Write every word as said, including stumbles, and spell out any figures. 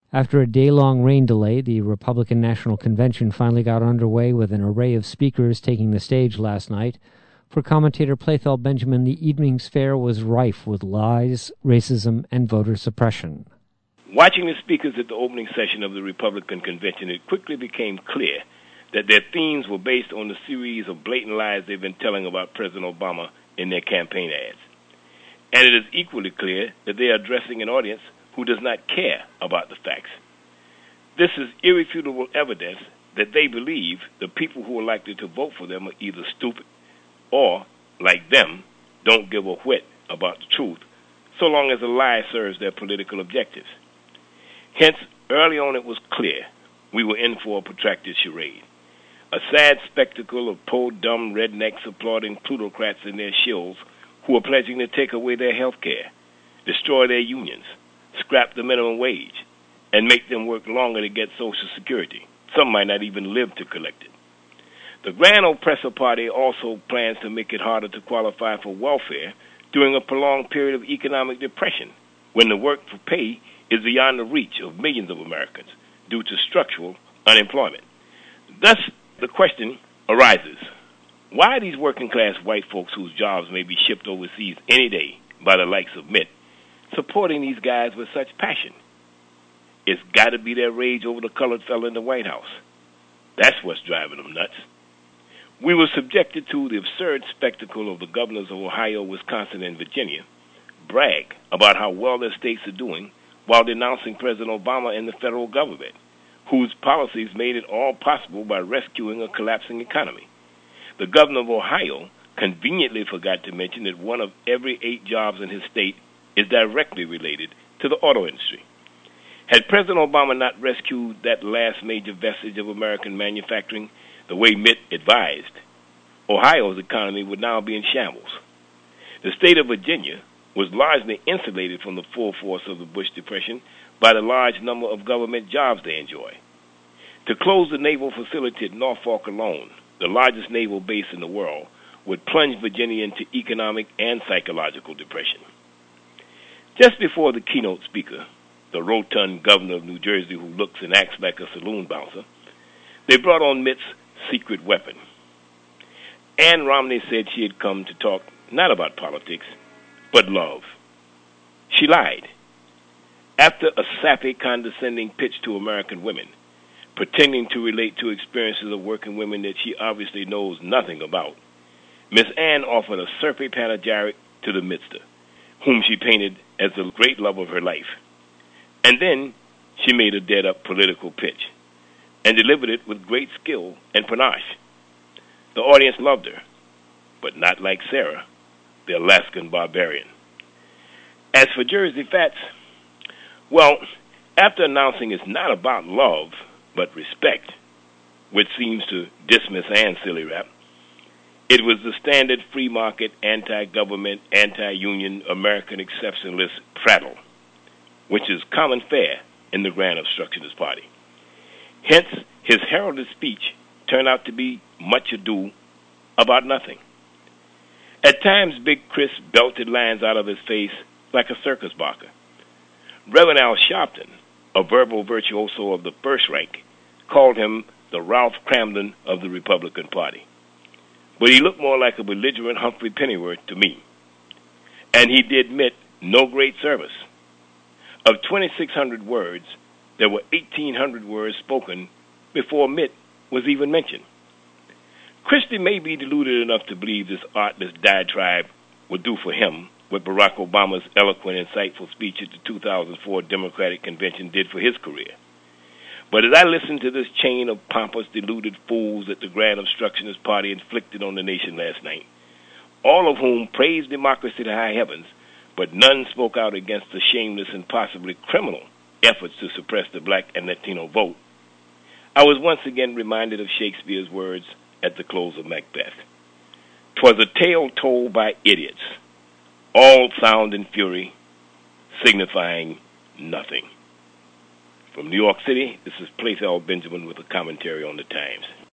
After a day-long rain delay, the Republican National Convention finally got underway with an array of speakers taking the stage last night. For commentator Playfeld Benjamin, the evening's fare was rife with lies, racism, and voter suppression. Watching the speakers at the opening session of the Republican Convention, it quickly became clear that their themes were based on the series of blatant lies they've been telling about President Obama in their campaign ads. And it is equally clear that they are addressing an audience who does not care about the facts. This is irrefutable evidence that they believe the people who are likely to vote for them are either stupid or, like them, don't give a whit about the truth, so long as a lie serves their political objectives. Hence, early on it was clear we were in for a protracted charade, a sad spectacle of poor dumb rednecks applauding plutocrats and their shills who are pledging to take away their health care, destroy their unions, scrap the minimum wage, and make them work longer to get Social Security. Some might not even live to collect it. The Grand Oppressor Party also plans to make it harder to qualify for welfare during a prolonged period of economic depression, when the work for pay is beyond the reach of millions of Americans due to structural unemployment. Thus, the question arises, why are these working-class white folks whose jobs may be shipped overseas any day by the likes of Mitt supporting these guys with such passion? It's got to be their rage over the colored fellow in the White House. That's what's driving them nuts. We were subjected to the absurd spectacle of the governors of Ohio, Wisconsin, and Virginia brag about how well their states are doing while denouncing President Obama and the federal government, whose policies made it all possible by rescuing a collapsing economy. The governor of Ohio conveniently forgot to mention that one of every eight jobs in his state is directly related to the auto industry. Had President Obama not rescued that last major vestige of American manufacturing the way Mitt advised, Ohio's economy would now be in shambles. The state of Virginia was largely insulated from the full force of the Bush Depression by the large number of government jobs they enjoy. To close the naval facility at Norfolk alone, the largest naval base in the world, would plunge Virginia into economic and psychological depression. Just before the keynote speaker, the rotund governor of New Jersey who looks and acts like a saloon bouncer, they brought on Mitt's secret weapon. Ann Romney said she had come to talk not about politics, but love. She lied. After a sappy, condescending pitch to American women, pretending to relate to experiences of working women that she obviously knows nothing about, Miss Ann offered a surfy panegyric to the Mister, whom she painted as the great love of her life. And then she made a dead-up political pitch and delivered it with great skill and panache. The audience loved her, but not like Sarah, the Alaskan barbarian. As for Jersey Fats, well, after announcing it's not about love, but respect, which seems to dismiss Ann's silly rap, it was the standard free market, anti-government, anti-union, American exceptionalist prattle, which is common fare in the Grand Obstructionist Party. Hence, his heralded speech turned out to be much ado about nothing. At times, Big Chris belted lines out of his face like a circus barker. Reverend Al Sharpton, a verbal virtuoso of the first rank, called him the Ralph Cramden of the Republican Party. But he looked more like a belligerent Humphrey Pennyworth to me. And he did Mitt no great service. Of twenty-six hundred words, there were eighteen hundred words spoken before Mitt was even mentioned. Christie may be deluded enough to believe this artless diatribe would do for him what Barack Obama's eloquent, insightful speech at the two thousand four Democratic Convention did for his career. But as I listened to this chain of pompous, deluded fools that the Grand Obstructionist Party inflicted on the nation last night, all of whom praised democracy to high heavens, but none spoke out against the shameless and possibly criminal efforts to suppress the black and Latino vote, I was once again reminded of Shakespeare's words at the close of Macbeth. "'Twas a tale told by idiots, all sound and fury, signifying nothing." From New York City, this is Playfeld Benjamin with a commentary on the Times.